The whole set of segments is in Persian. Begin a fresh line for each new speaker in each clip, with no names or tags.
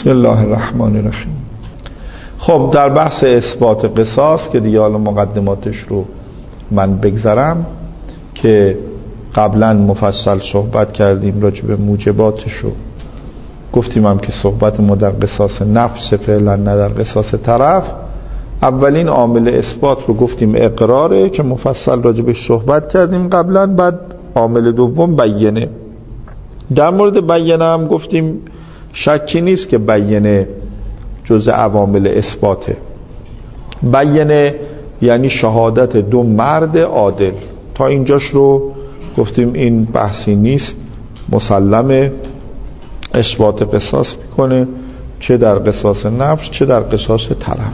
بسم الله الرحمن الرحیم. خب در بحث اثبات قصاص که دیگه حالا مقدماتش رو من بگذرم که قبلا مفصل صحبت کردیم راجع به موجباتش رو گفتیم هم که صحبت ما در قصاص نفس فعلا نه در قصاص طرف. اولین عامل اثبات رو گفتیم اقراره که مفصل راجبش صحبت کردیم قبلا. بعد عامل دوم بیانه. در مورد بیانه هم گفتیم شکی نیست که بیانه جزء عوامل اثباته. بیانه یعنی شهادت دو مرد عادل. تا اینجاش رو گفتیم این بحثی نیست، مسلمه اثبات قصاص میکنه، چه در قصاص نفس چه در قصاص طرف.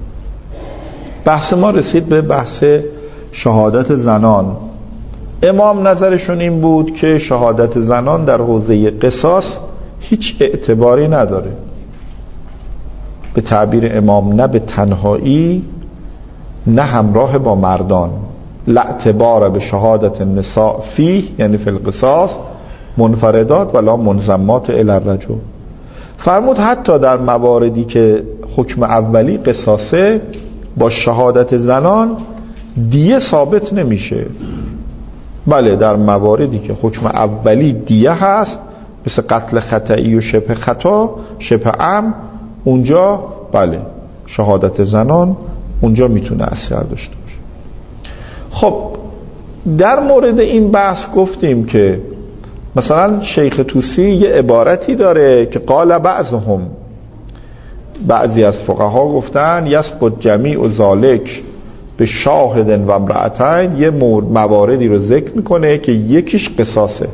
بحث ما رسید به بحث شهادت زنان. امام نظرشون این بود که شهادت زنان در حوزه قصاص هیچ اعتباری نداره. به تعبیر امام نه به تنهایی نه همراه با مردان. لا اعتبار به شهادت النساء فیه یعنی فی القصاص منفردات ولا منضمات الی الرجل. فرمود حتی در مواردی که حکم اولی قصاصه با شهادت زنان دیه ثابت نمیشه. بله در مواردی که حکم اولی دیه هست مثل قتل خطئی و شبه خطا شبه عمد، اونجا بله شهادت زنان اونجا میتونه اثر داشته باشه. خب در مورد این بحث گفتیم که مثلا شیخ طوسی یه عبارتی داره که قال بعضهم، بعضی از فقها گفتن یثبت جمیع ذالک به شاهد و امرأتین، یه مواردی رو ذکر میکنه که یکیش قصاصه.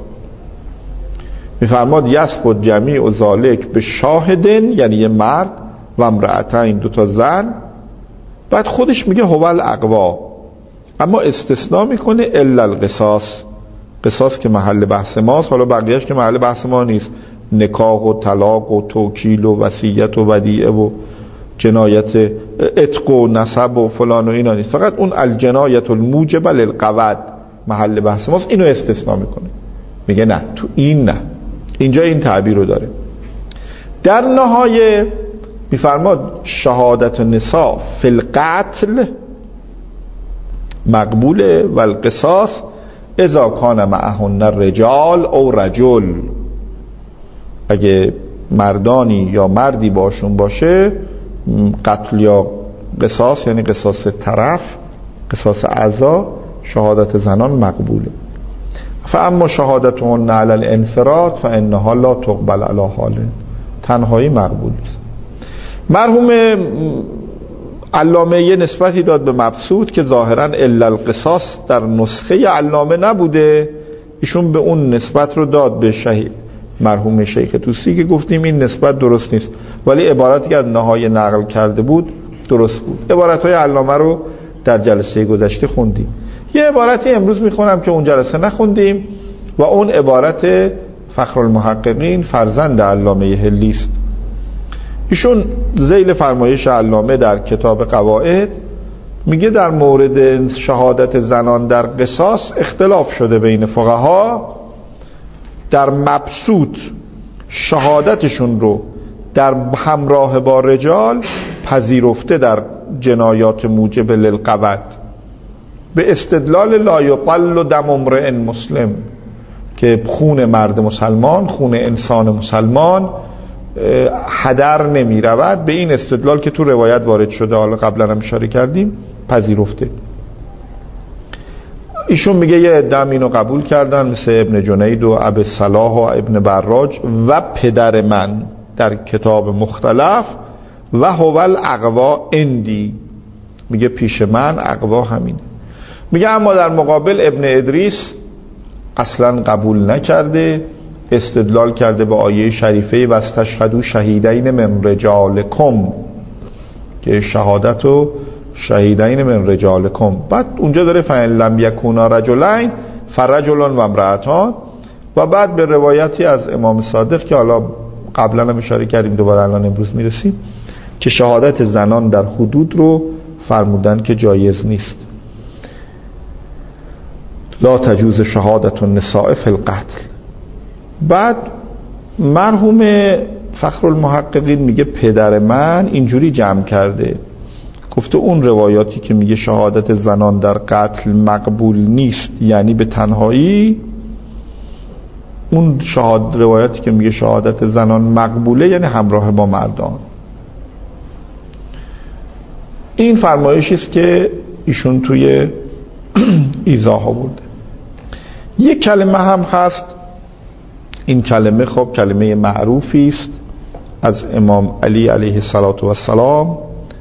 میفرماد یثبت جمیع ذالک به شاهدن یعنی یه مرد و امرأتین دوتا زن، بعد خودش میگه هو الاقوا، اما استثناء میکنه الا القصاص، قصاص که محل بحث ماست. حالا بقیهش که محل بحث ما نیست، نکاح و طلاق و توکیل و وصیت و ودیعه و جنایت عتق و نسب و فلان و اینا نیست، فقط اون الجنایت الموجبه للقود محل بحث ماست، اینو استثناء میکنه. میگه نه تو این نه، اینجا این تعبیر رو داره. در نهایه میفرماد شهادت النساء فی القتل مقبوله و القصاص اذا کان معهن رجال او رجل، اگه مردانی یا مردی باشون باشه قتل یا قصاص یعنی قصاص طرف قصاص اعضا شهادت زنان مقبوله. فاما شهادتهن علی الانفراد فانها لا تقبل علی حال، تنهایی مقبول است. مرحوم علامه یه نسبتی داد به مبسوط که ظاهرا الا القصاص در نسخه علامه نبوده، ایشون به اون نسبت رو داد به مرحوم شیخ طوسی که گفتیم این نسبت درست نیست، ولی عبارتی که از نهایه نقل کرده بود درست بود. عبارتهای علامه رو در جلسه گذشته خوندیم. یه عبارتی امروز میخونم که اون جلسه نخوندیم و اون عبارت فخرالمحققین فرزند علامه حلی است. ایشون ذیل فرمایش علامه در کتاب قواعد میگه در مورد شهادت زنان در قصاص اختلاف شده بین فقها. در مبسوط شهادتشون رو در همراه با رجال پذیرفته در جنایات موجب للقود به استدلال لا یطل دم امرئ مسلم، که خون مرد مسلمان خون انسان مسلمان هدر نمی رود، به این استدلال که تو روایت وارد شده حالا قبلا هم اشاره کردیم پذیرفته. ایشون میگه یه عده اینو قبول کردن مثل ابن جنید و ابی صلاح و ابن براج و پدر من در کتاب مختلف و هو الاقوا اندی، میگه پیش من اقوا همینه. میگه اما در مقابل ابن ادریس اصلا قبول نکرده، استدلال کرده به آیه شریفه و استشهدوا شهیدین من رجالکم، که شهادت و شهیدین من رجالکم. بعد اونجا داره فإن لم یکونا رجلین فرجل و امرأتان، و بعد به روایتی از امام صادق که حالا قبلا هم اشاره کردیم دوباره الان امروز میرسیم که شهادت زنان در حدود رو فرمودن که جایز نیست. لا تجوز شهادت النساء فی القتل. بعد مرحوم فخرالمحققین میگه پدر من اینجوری جمع کرده، گفته اون روایاتی که میگه شهادت زنان در قتل مقبول نیست یعنی به تنهایی، اون روایاتی که میگه شهادت زنان مقبوله یعنی همراه با مردان. این فرمایشی است که ایشون توی ایضاح آورده. یک کلمه هم هست، این کلمه خب کلمه معروفی است از امام علی علیه السلام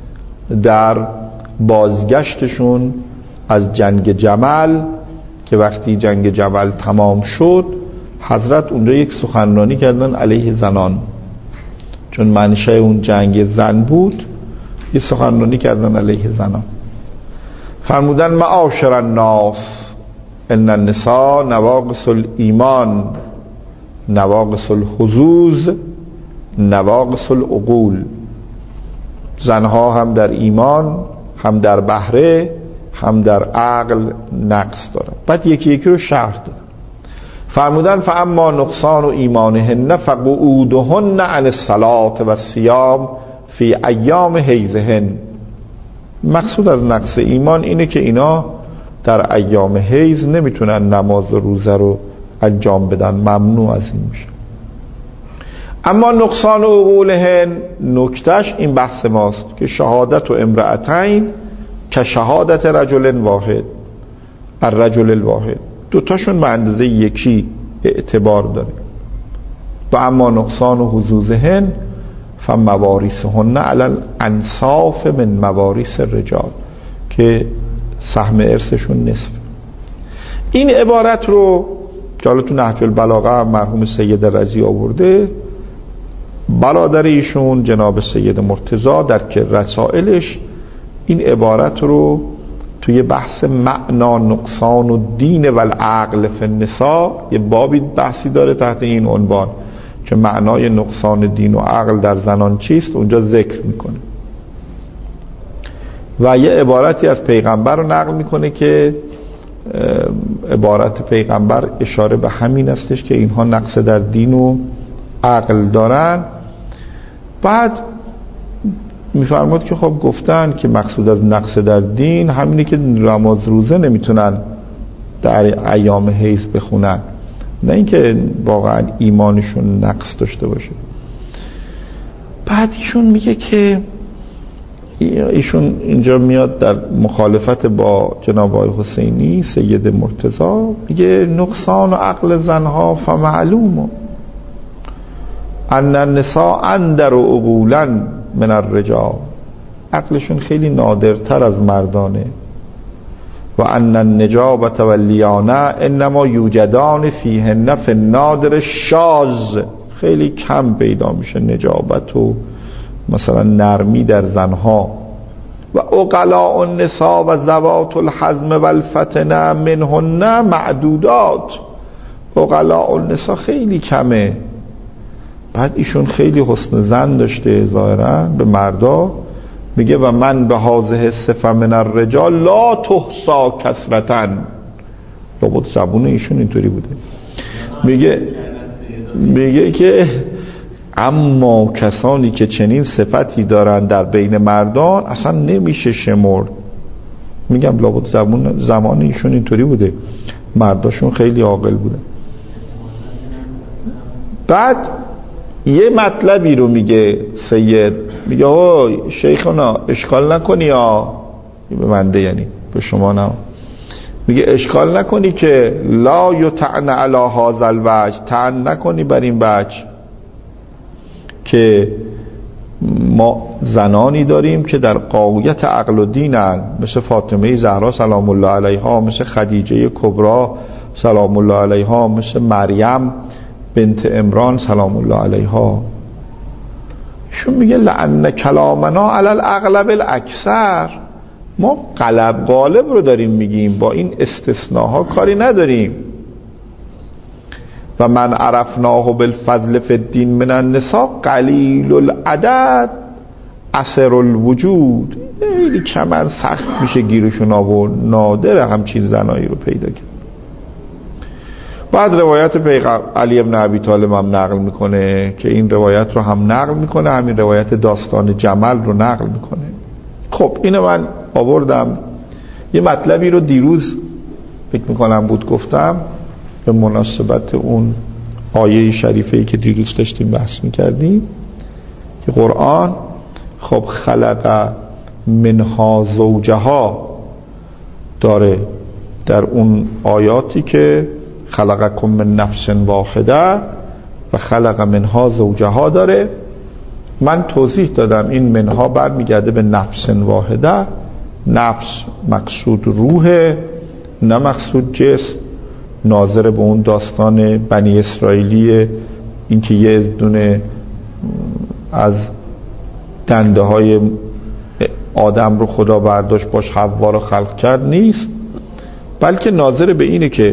در بازگشتشون از جنگ جمل، که وقتی جنگ جمل تمام شد حضرت اونجا یک سخنرانی کردن علیه زنان، چون منشأ اون جنگ زن بود، یک سخنرانی کردن علیه زنان. فرمودن معاشر الناس ان النساء نواقص الایمان نواقص الحظوظ نواقص العقول، زنها هم در ایمان، هم در بهره، هم در عقل نقص دارن. بعد یکی یکی رو شرح دادن. فرمودن فاما نقصان ایمانهن فقعودهن عن الصلاة و الصیام فی ایام حیضهن. مقصود از نقص ایمان اینه که اینا در ایام حیض نمیتونن نماز و روزه رو انجام بدن، ممنوع از این میشه. اما نقصان عقولهن، نکتش این بحث ماست که شهادت و امرأتین که شهادت رجل واحد، الرجل الواحد، دوتاشون به اندازه یکی اعتبار داره. و اما نقصان و حظوظهن فمواریثهن علی الانصاف من مواریث الرجال، که سهم ارثشون نصف. این عبارت رو که حالا تو نهج البلاغه مرحوم سید رضی آورده، برادر ایشون جناب سید مرتضی در که رسائلش این عبارت رو توی بحث معنا نقصان و دین و العقل فی النساء یه بابی بحثی داره تحت این عنوان که معنای نقصان دین و عقل در زنان چیست، اونجا ذکر میکنه و یه عبارتی از پیغمبر رو نقل میکنه که عبارت پیغمبر اشاره به همین استش که اینها نقص در دین و عقل دارن. بعد میفرماد که خب گفتن که مقصود از نقص در دین همینه که نماز روزه نمیتونن در ایام حیض بخونن، نه اینکه واقعا ایمانشون نقص داشته باشه. بعد ایشون میگه که ایشون اینجا میاد در مخالفت با جناب آقای حسینی سید مرتضی، میگه نقصان عقل زنها فمعلوم ان النساء اندر عقولا من الرجال، عقلشون خیلی نادرتر از مردانه. و ان النجابة واللیانه انما یوجدان فیهن فی النادر الشاذ، خیلی کم پیدا میشه نجابت و مثلا نرمی در زنها. و عقلاء النساء و ذوات الحزم و الفتنه منهن معدودات، عقلاء النساء خیلی کمه. بعد ایشون خیلی حسن ظن داشته ظاهرا به مردا، میگه و من به هذه صفه من الرجال لا تحصا کثرتن. لابد زبون ایشون اینطوری بوده. میگه که اما کسانی که چنین صفتی دارن در بین مردان اصلا نمیشه شمرد. میگم لابد زمان ایشون اینطوری بوده، مرداشون خیلی عاقل بوده. بعد یه مطلبی رو میگه سید، میگه اوه شیخنا اشکال نکنی ها، به منده یعنی به شما نه، میگه اشکال نکنی که لا یطعن علی هذا الوجه، طعن نکنی بر این وجه که ما زنانی داریم که در غایت عقل و دینن، مثل فاطمه زهرا سلام الله علیها، مثل خدیجه کبری سلام الله علیها، مثل مریم بنت عمران سلام الله علیها. شون میگه لأن کلامنا علی الاغلب الاکثر، ما غالب رو داریم میگیم، با این استثناها کاری نداریم. و من عرفناه بالفضل فی الدین من النساء قلیل العدد عسر الوجود، خیلی کمن سخت میشه گیرشون آورد، نادره همچین زنایی رو پیدا کرد. بعد روایت علی ابن ابی طالب هم نقل میکنه که این روایت رو هم نقل میکنه، همین روایت داستان جمل رو نقل میکنه. خب اینو من آوردم. یه مطلبی رو دیروز فکر میکنم بود گفتم به مناسبت اون آیه شریفه‌ای که دیروز داشتیم بحث میکردیم که قرآن خب خلق منها زوجها داره در اون آیاتی که خلقکم من نفس واحده و خلق منها زوجها داره. من توضیح دادم این منها برمیگرده به نفس واحده. نفس مقصود روح، نه مقصود جسم. ناظر به اون داستان بنی اسرائیلی، این که یه دونه از دنده های آدم رو خدا برداشت باش حوا رو خلق کرد نیست، بلکه ناظر به اینه که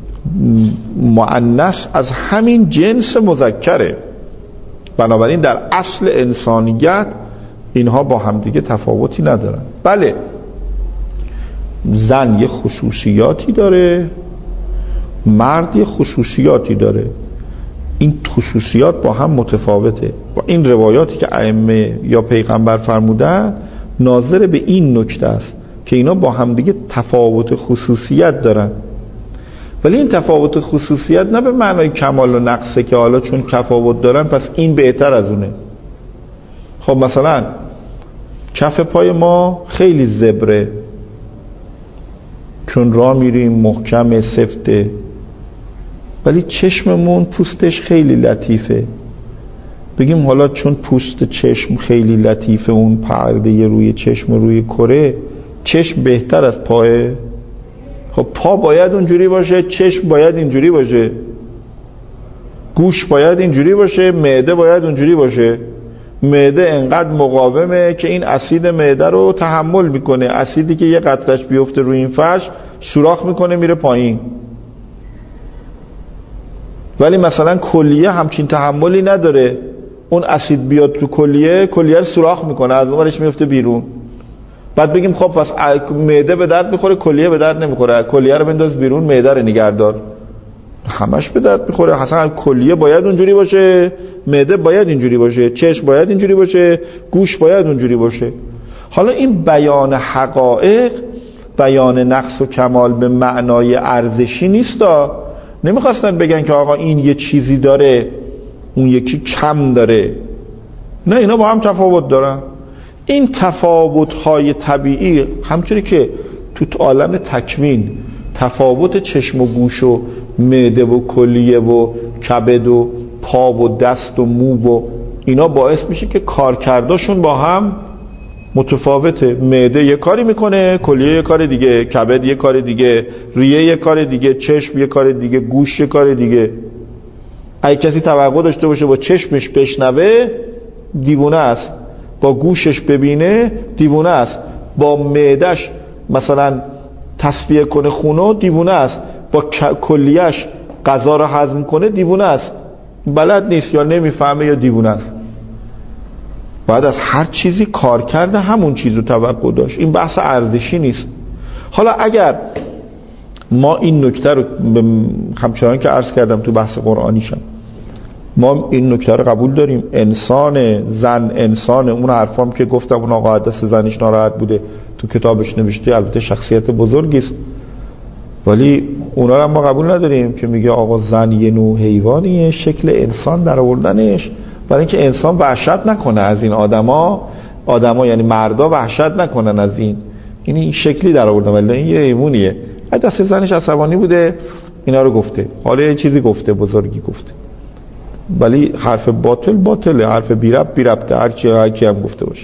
مؤنث از همین جنس مذکره. بنابراین در اصل انسانیت اینها با همدیگه تفاوتی ندارن. بله زن یه خصوصیاتی داره، مرد یه خصوصیاتی داره، این خصوصیات با هم متفاوته و این روایاتی که ائمه یا پیغمبر فرمودن ناظر به این نکته است که اینا با هم دیگه تفاوت خصوصیت دارن. ولی این تفاوت خصوصیت نه به معنای کمال و نقصه که حالا چون تفاوت دارن پس این بهتر از اونه. خب مثلا کف پای ما خیلی زبره، چون راه میریم محکم سفته، ولی چشممون پوستش خیلی لطیفه. بگیم حالا چون پوست چشم خیلی لطیفه، اون پرده روی چشم روی کره، چشم بهتر از پاه؟ خب پا باید اونجوری باشه، چشم باید اینجوری باشه، گوش باید اینجوری باشه، معده باید اونجوری باشه. معده انقدر مقاومه که این اسید معده رو تحمل میکنه، اسیدی که یه قطرش بیفته روی این فرش سوراخ میکنه میره پایین. ولی مثلا کلیه همچین تحملی نداره، اون اسید بیاد تو کلیه رو سوراخ میکنه، از اونورش میفته بیرون. بعد بگیم خب پس معده به درد میخوره کلیه به درد نمیخوره، کلیه رو بنداز بیرون معده رو نگهدار. همش به درد میخوره. اصلا کلیه باید اونجوری باشه، معده باید اینجوری باشه، چشم باید اینجوری باشه، گوش باید اونجوری باشه. حالا این بیان حقایق، بیان نقص و کمال به معنای ارزشی نیستا. نمیخواستن بگن که آقا این یه چیزی داره اون یکی کم داره، نه، اینا با هم تفاوت دارن. این تفاوت‌های طبیعی همچونی که تو عالم تکوین تفاوت چشم و گوش و معده و کلیه و کبد و پا و دست و مو و اینا باعث میشه که کارکرداشون با هم متفاوته. معده یه کاری میکنه، کلیه یه کار دیگه، کبد یه کار دیگه، ریه یه کار دیگه، چشم یه کار دیگه، گوش یه کار دیگه. اگه کسی توقع داشته باشه با چشمش بشنوه دیوونه است، با گوشش ببینه دیوونه است، با معدهش مثلا تصفیه کنه خونو دیوونه است، با کلیهش غذا رو هضم کنه دیوونه است. بلد نیست یا نمیفهمه یا دیوونه است. باید از هر چیزی کار کرده همون چیز رو توقع داشت. این بحث ارزشی نیست. حالا اگر ما این نکته رو همچنان که عرض کردم تو بحث قرآنیشم، ما این نکته رو قبول داریم، انسان، زن انسان، اون حرفام که گفتم اون آقا دست زنش ناراحت بوده تو کتابش نوشته، البته شخصیت بزرگی است، ولی اونا رو ما قبول نداریم که میگه آقا زن یه نوع حیوانیه، شکل انسان در آوردنش برای اینکه انسان وحشت نکنه از این آدما یعنی مردا وحشت نکنن از این شکلی در آوردن، ولی این یه حیوانیه. دست زنش عصبانی بوده اینا رو گفته، حالا یه چیزی گفته بزرگی گفته، ولی حرف باطله، حرف بی ربطه، هر کی هم گفته باشه.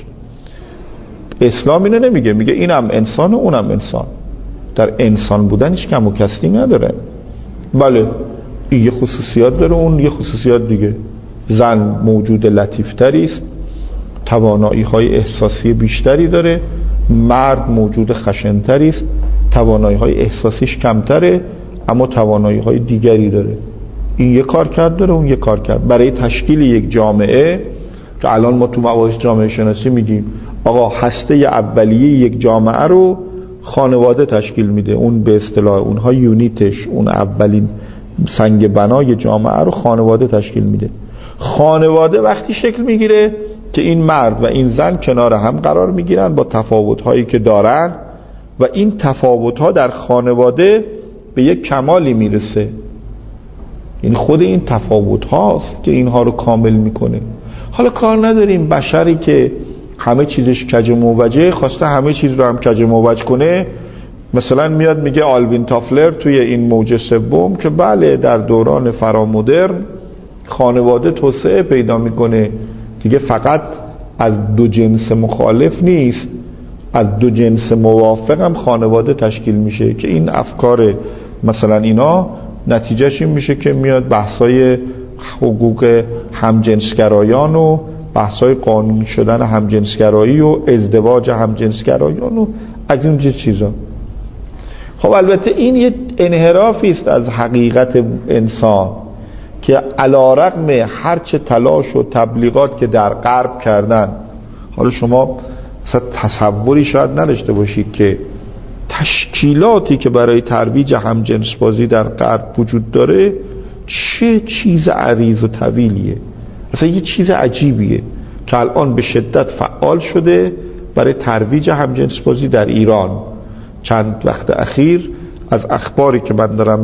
اسلام اینو نمیگه، میگه اینم انسان و اونم انسان، در انسان بودنش کم و کسری نداره. بله این یه خصوصیات داره، اون یه خصوصیات دیگه. زن موجود لطیفتری است، توانایی های احساسی بیشتری داره، مرد موجود خشنتری است، توانایی های احساسیش کمتره اما توانایی های دیگری داره. این یک کار کرد داره، اون یک کار کرد. برای تشکیل یک جامعه که الان ما تو مباحث جامعه شناسی میگیم آقا هسته اولیه یک جامعه رو خانواده تشکیل میده، اون به اصطلاح اونها یونیتش، اون اولین سنگ بنای جامعه رو خانواده تشکیل میده. خانواده وقتی شکل میگیره که این مرد و این زن کنار هم قرار میگیرن با تفاوت‌هایی که دارن و این تفاوت‌ها در خانواده به یک کمالی میرسه. یعنی خود این تفاوت‌هاست که اینها رو کامل میکنه. حالا کار نداریم بشری که همه چیزش کج موجه خواسته همه چیز رو هم کج موج کنه، مثلا میاد میگه آلوین تافلر توی این موج سوم که بله در دوران فرامدرن خانواده توسعه پیدا میکنه دیگه، فقط از دو جنس مخالف نیست، از دو جنس موافق هم خانواده تشکیل میشه که این افکار مثلا اینا نتیجهش این میشه که میاد بحثای حقوق همجنسگرایان و بحثای قانونی شدن همجنسگرایی و ازدواج همجنسگرایان و از این چیزا. خب البته این یه انحرافی است از حقیقت انسان که علی‌رغم هرچه تلاش و تبلیغات که در غرب کردن، حالا شما تصوری شاید نداشته باشید که تشکیلاتی که برای ترویج همجنس بازی در غرب وجود داره چه چیز عریض و طویلیه، اصلا یه چیز عجیبیه که الان به شدت فعال شده برای ترویج همجنس بازی در ایران. چند وقت اخیر از اخباری که من دارم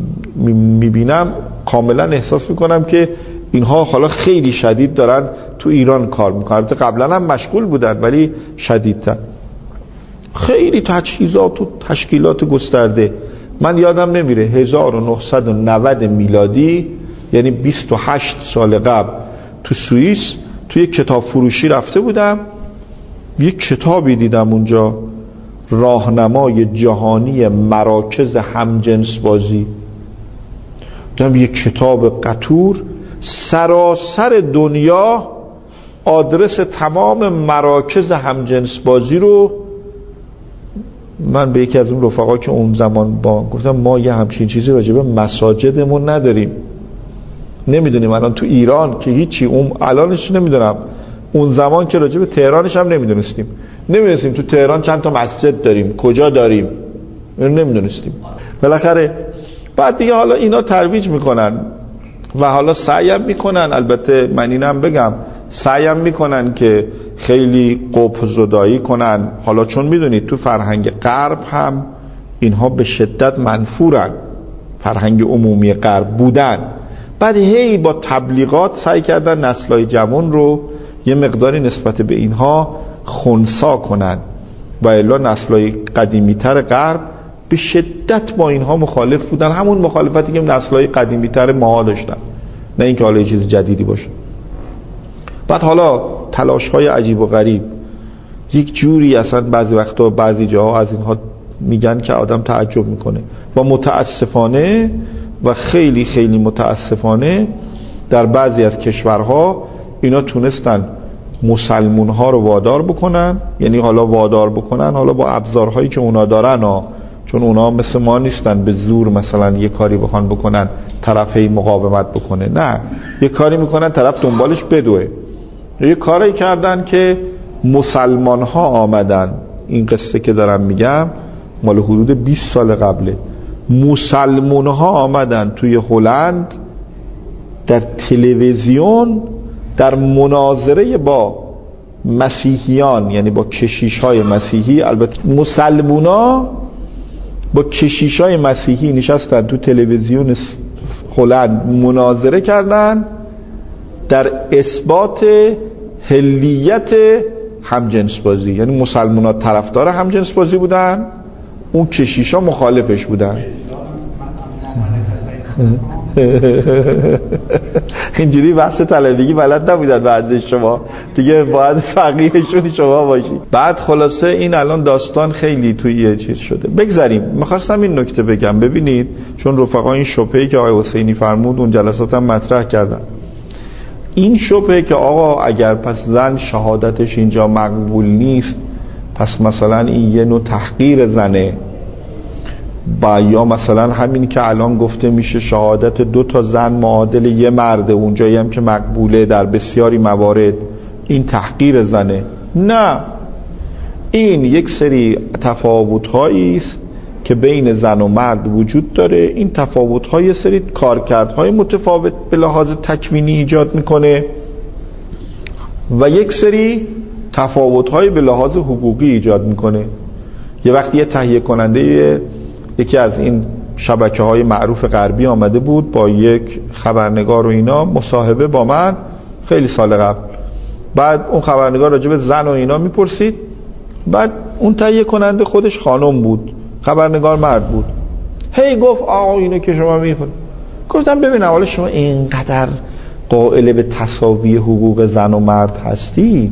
میبینم کاملا احساس میکنم که اینها حالا خیلی شدید دارن تو ایران کار میکنن. قبلا هم مشغول بودن ولی شدیدتر. خیلی تجهیزات و تشکیلات گسترده. من یادم نمیره 1990 میلادی، یعنی 28 سال قبل، تو سوئیس توی کتاب فروشی رفته بودم، یک کتابی دیدم اونجا، راهنمای جهانی مراکز همجنس بازی. دیدم یک کتاب قطور سراسر دنیا آدرس تمام مراکز همجنس بازی رو. من به یکی از اون رفقا که اون زمان با گفتم ما یه همچین چیزی راجع به مساجدمون نداریم، نمیدونیم الان تو ایران که هیچی، اون الانش نمیدونم، اون زمان که راجع به تهرانش هم نمیدونستیم تو تهران چند تا مسجد داریم، کجا داریم، نمیدونستیم. بالاخره بعد دیگه حالا اینا ترویج میکنن و حالا سعیم میکنن، البته من اینم بگم سعیم میکنن که خیلی قبح زدایی کنن. حالا چون میدونید تو فرهنگ غرب هم اینها به شدت منفورن، فرهنگ عمومی غرب بودن، بعد هی با تبلیغات سعی کردن نسل‌های جوان رو یه مقداری نسبت به اینها خنثی کنن و الا نسل‌های قدیمی‌تر غرب به شدت با اینها مخالف بودن، همون مخالفتی که نسل‌های قدیمی‌تر ماها داشتن، نه اینکه حالا یه چیز جدیدی باشه. بعد حالا تلاش‌های عجیب و غریب یک جوری اصلا بعضی وقتا بعضی جاها از اینها میگن که آدم تعجب میکنه و متاسفانه و خیلی خیلی متاسفانه در بعضی از کشورها اینا تونستن مسلمونها رو وادار بکنن، یعنی حالا وادار بکنن حالا با ابزارهایی که اونا دارن چون اونا مثل ما نیستن به زور مثلا یه کاری بخوان بکنن طرفی مقاومت بکنه، نه، یه کاری میکنن طرف دنبالش بدوه. یه کاری کردن که مسلمانها آمدن، این قصه که دارم میگم مال حدود 20 سال قبله، مسلمانها آمدن توی هلند در تلویزیون در مناظره با مسیحیان، یعنی با کشیش‌های مسیحی، البته مسلمونا با کشیش‌های مسیحی نشستن تو تلویزیون هلند مناظره کردن در اثبات حلیت همجنس بازی. یعنی مسلمونا طرفدار همجنس بازی بودن، اون کشیشا مخالفش بودن. اینجوری بحث طلبگی بلد نبودن بعضی شما دیگه، باید فقیهشون شما باشی. بعد خلاصه این الان داستان خیلی توی یه چیز شده. بگذاریم، میخواستم این نکته بگم، ببینید چون رفقا این شبهه‌ای که آقای حسینی فرمود اون جلسات هم مطرح کردن، این شبهه که آقا اگر پس زن شهادتش اینجا مقبول نیست پس مثلا این یه نوع تحقیر زنه، یا مثلا همین که الان گفته میشه شهادت 2 زن معادل 1 مرد، اونجایی هم که مقبوله در بسیاری موارد، این تحقیر زنه. نه، این یک سری تفاوت‌هایی است که بین زن و مرد وجود داره. این تفاوت‌ها یه سری کارکردهای متفاوت به لحاظ تکوینی ایجاد میکنه و یک سری تفاوت‌های به لحاظ حقوقی ایجاد میکنه. یه وقتی یه تهیه کننده یکی از این شبکه‌های معروف غربی آمده بود با یک خبرنگار و اینا مصاحبه با من خیلی سال قبل. بعد اون خبرنگار راجع به زن و اینا میپرسید، بعد اون تهیه کننده خودش خانم بود، خبرنگار مرد بود. هی گفت آقا اینو که شما میفهمید. گفتم ببین حالا شما اینقدر قائل به تساوی حقوق زن و مرد هستی،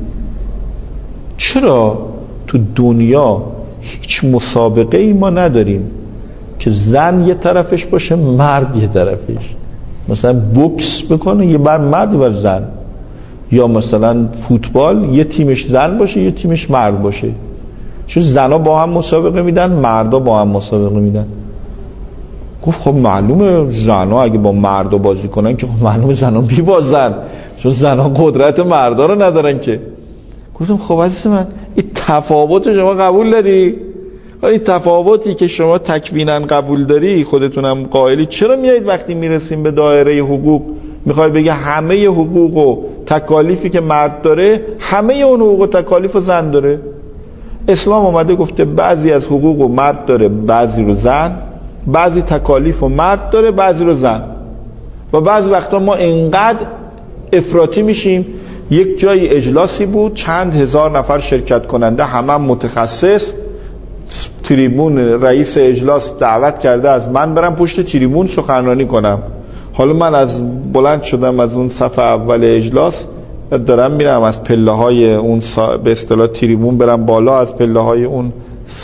چرا تو دنیا هیچ مسابقه ای ما نداریم که زن یه طرفش باشه مرد یه طرفش؟ مثلا بوکس بکنه یه بر مرد بر زن، یا مثلا فوتبال یه تیمش زن باشه یه تیمش مرد باشه. چون زنها با هم مسابقه میدن، مردا با هم مسابقه میدن. گفت خب معلومه زنها اگه با مردا بازی کنن که خب معلومه زنها میبازن، چون زنها قدرت مردا رو ندارن که. گفتم خب عزیز من این تفاوت شما قبول داری؟ این تفاوتی که شما تکوینا قبول داری خودتونم قائلی، چرا میایید وقتی میرسیم به دایره حقوق میخوای بگه همه حقوق و تکالیفی که مرد داره همه اون حقوق و تکالیف زن داره؟ اسلام اومده گفته بعضی از حقوق و مرد داره بعضی رو زن، بعضی تکالیف و مرد داره بعضی رو زن. و بعضی وقتا ما اینقدر افراطی میشیم. یک جای اجلاسی بود چند هزار نفر شرکت کننده همه متخصص، تریبون رئیس اجلاس دعوت کرده از من برم پشت تریبون سخنرانی کنم. حالا من از بلند شدم از اون صف اول اجلاس دارم میرم از پله های اون به اصطلاح تریبون برم بالا، از پله های اون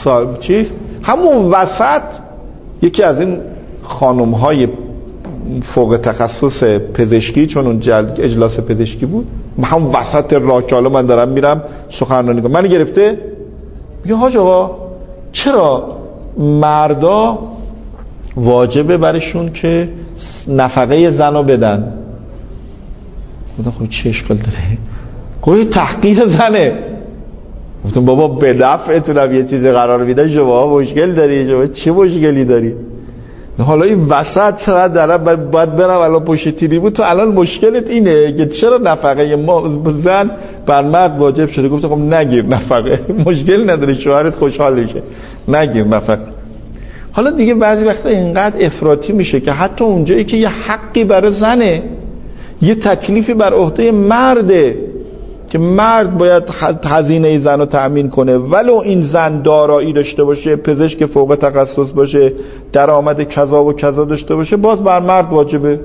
همون وسط یکی از این خانم های فوق تخصص پزشکی، چون اون اجلاس پزشکی بود، همون وسط راه که حالا من دارم میرم سخنرانی کنم، من گرفته میگه حاج آقا چرا مردا واجبه برشون که نفقه زنو بدن؟ گفتم خب چه اشکال داره؟ گفت تحقیر زنه. گفتم بابا به دفعتونم یه چیزی قرار میدن، شما مشکل داری؟ شما چه مشکلی داری؟ حالا این وسط چقدر دارم باید برم الان پشت تیری بود، تو الان مشکلت اینه که چرا نفقه ما زن بر مرد واجب شده؟ گفتم خب نگیر نفقه، مشکل نداره، شوهرت خوشحال میشه، نگیر نفقه. حالا دیگه بعضی وقتا اینقدر افراطی میشه که حتی اونجایی که یه حقی برای زنه، یه تکلیفی بر عهده مرده که مرد باید هزینه زن رو تأمین کنه، ولو این زن دارایی داشته باشه، پزشک فوق تخصص باشه، درآمد کذا و کذا داشته باشه، باز بر مرد واجبه،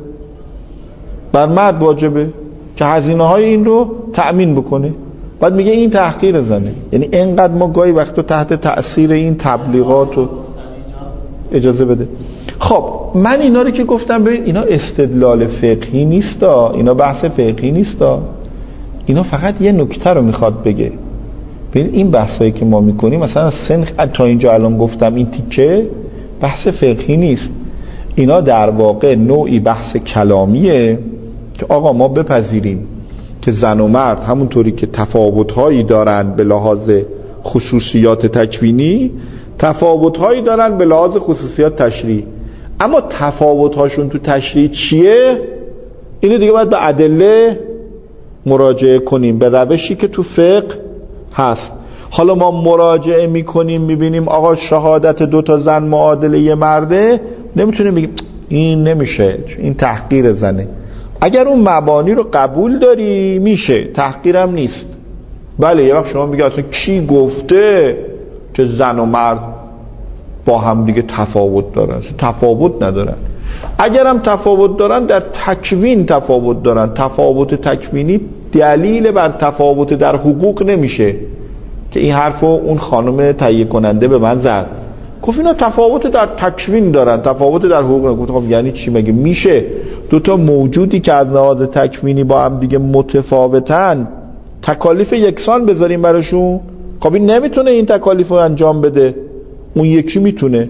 بر مرد واجبه که هزینه های این رو تأمین بکنه. بعد میگه این تحقیر زنه. یعنی اینقدر ما گاهی وقتا تحت تأثیر این تبلیغات و اجازه بده. خب من اینا رو که گفتم ببین اینا استدلال فقهی نیستا، اینا بحث فقهی نیستا، اینا فقط یه نکته رو میخواد بگه. ببین این بحثایی که ما میکنیم مثلا سن تا اینجا الان گفتم این تیکه بحث فقهی نیست، اینا در واقع نوعی بحث کلامیه که آقا ما بپذیریم که زن و مرد همونطوری که تفاوت‌هایی دارن به لحاظ خصوصیات تکوینی، تفاوت‌هایی دارن به لحاظ خصوصیات تشریعی، اما تفاوت‌هاشون تو تشریع چیه؟ اینو دیگه باید به ادله مراجعه کنیم، به روشی که تو فقه هست. حالا ما مراجعه میکنیم میبینیم آقا شهادت 2 زن معادل یه مرده، نمیتونیم بگیم این نمیشه این تحقیر زنه. اگر اون مبانی رو قبول داری میشه، تحقیرم نیست. بله یه وقت شما میگه اصلا کی گفته که زن و مرد با هم دیگه تفاوت دارن؟ تفاوت ندارن. اگرم تفاوت دارن در تکوین تفاوت دارن. تفاوت تکوینی دلیل بر تفاوت در حقوق نمیشه که این حرفو اون خانم تهیه کننده به من زد، گفت اینا تفاوت در تکوین دارن، تفاوت در حقوق. گفت خب یعنی چی؟ مگه میشه 2 موجودی که از لحاظ تکوینی با هم دیگه متفاوتن تکالیف یکسان بذاریم براشون؟ خب این نمیتونه این تکالیف رو انجام بده، اون یکی میتونه.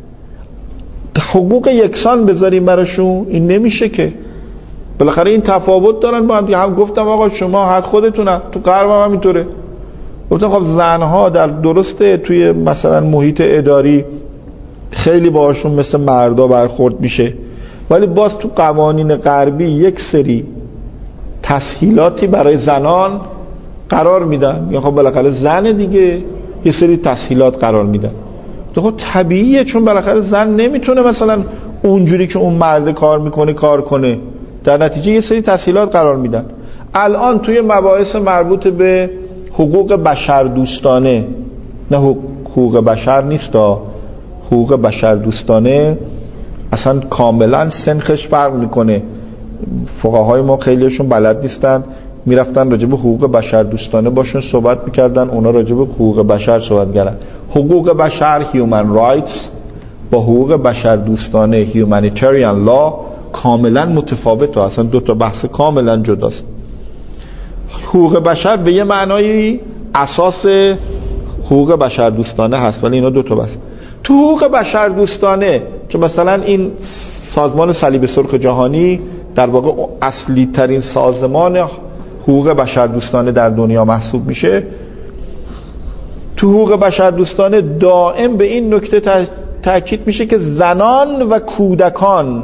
حقوق یکسان بذاریم براشون؟ این نمیشه که. بالاخره این تفاوت دارن با هم دیگه. هم گفتم آقا شما حق خودتونه، تو غرب هم همینطوره. گفتم خب زنها در درسته توی مثلا محیط اداری خیلی باهاشون مثل مردا برخورد میشه، ولی باز تو قوانین غربی یک سری تسهیلاتی برای زنان قرار میدن. یا خب بالاخره زن دیگه، یه سری تسهیلات قرار میدن. خب طبیعیه، چون بالاخره زن نمیتونه مثلا اونجوری که اون مرد کار میکنه کار کنه، در نتیجه یه سری تسهیلات قرار میدن. الان توی مباحث مربوط به حقوق بشر دوستانه، نه حقوق بشر نیستا، حقوق بشر دوستانه اصلا کاملا سنخش فرق میکنه. فقهای ما خیلیشون بلد نیستن، میرفتن راجب حقوق بشر دوستانه باشون صحبت میکردن، اونا راجب حقوق بشر صحبت کردن. حقوق بشر human rights با حقوق بشر دوستانه humanitarian law کاملا متفاوته، اصلا دو تا بحث کاملا جداست. حقوق بشر به یه معنای اساس حقوق بشر دوستانه هست، ولی اینا دو تا بحث. تو حقوق بشر دوستانه که مثلا این سازمان صلیب سرخ جهانی در واقع اصلی ترین سازمان حقوق بشر دوستانه در دنیا محسوب میشه، تو حقوق بشر دوستانه دائم به این نکته تاکید میشه که زنان و کودکان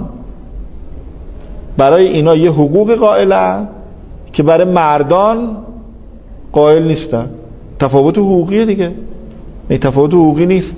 برای اینا یه حقوق قائلن که برای مردان قائل نیستن. تفاوت حقوقیه دیگه، این تفاوت حقوقی نیست.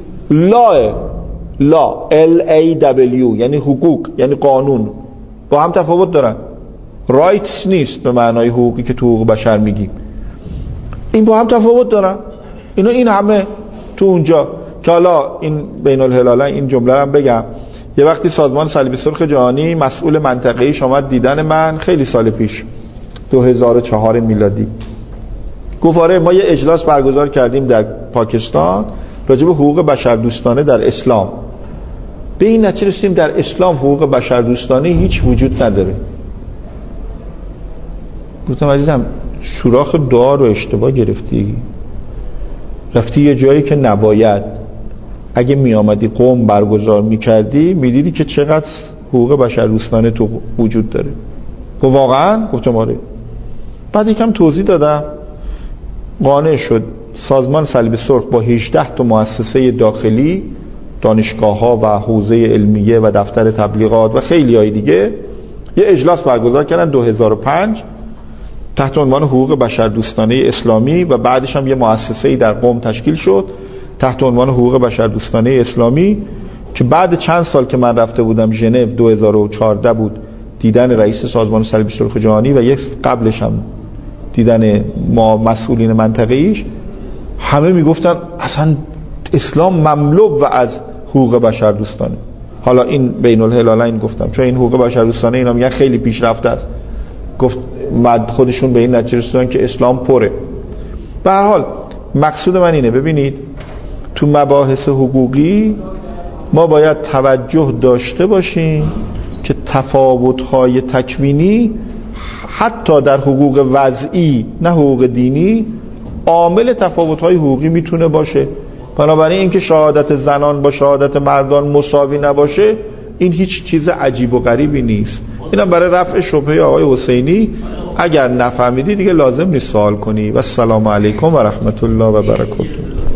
لا L-A-W یعنی حقوق، یعنی قانون، با هم تفاوت دارن. رایتس نیست به معنای حقوقی که تو حقوق بشر میگیم، این با هم تفاوت دارن. این همه تو اونجا که حالا این بین الهلالین، این جمله رو هم بگم، یه وقتی سازمان صلیب سرخ جهانی مسئول منطقه‌ایش اومد دیدن من خیلی سال پیش 2004 میلادی، گفت آره ما یه اجلاس برگزار کردیم در پاکستان راجع به حقوق بشر دوستانه در اسلام، به این نتیجه رسیدیم در اسلام حقوق بشر دوستانه هیچ وجود نداره. گفتم عزیزم سوراخ دعا رو اشتباه گرفتی، رفتی یه جایی که نباید. اگه می آمدی قوم برگزار می کردی می دیدی که چقدر حقوق بشر دوستانه تو وجود داره. گفت واقعا؟ گفتم آره. بعد یکم توضیح دادم، قانع شد. سازمان صلیب سرخ با 18 تا مؤسسه داخلی، دانشگاه ها و حوزه علمیه و دفتر تبلیغات و خیلی های دیگه یه اجلاس برگزار کردن 2005 تحت عنوان حقوق بشر دوستانه اسلامی، و بعدش هم یه مؤسسه‌ای در قم تشکیل شد تحت عنوان حقوق بشر دوستانه اسلامی، که بعد چند سال که من رفته بودم ژنو 2014 بود دیدن رئیس سازمان صلیب سرخ جهانی و یک قبلش هم دیدن ما مسئولین منطقه‌ایش، همه میگفتن اصلا اسلام مملو و از حقوق بشر دوستانه. حالا این بین الهلالین گفتم چون این حقوق بشر دوستانه اینا میگن خیلی پیشرفته است، گفت خودشون به این نتیجه رسیدن که اسلام پره. به هر حال مقصود من اینه، ببینید تو مباحث حقوقی ما باید توجه داشته باشیم که تفاوت‌های تکوینی حتی در حقوق وضعی نه حقوق دینی عامل تفاوت‌های حقوقی میتونه باشه. بنابراین اینکه شهادت زنان با شهادت مردان مساوی نباشه این هیچ چیز عجیب و غریبی نیست. اینم برای رفع شبهه آقای حسینی، اگر نفهمیدی دیگه لازم نیست سوال کنی. و السلام علیکم و رحمت الله و برکاته.